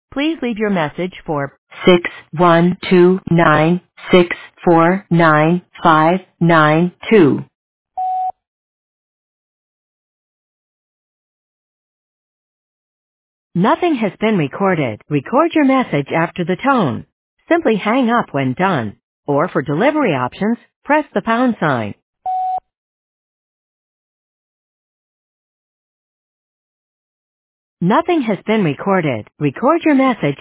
Please leave your message for 61296495592. Nothing has been recorded. Record your message after the tone. Simply hang up when done. Or for delivery options, press the pound sign. Nothing has been recorded. Record your message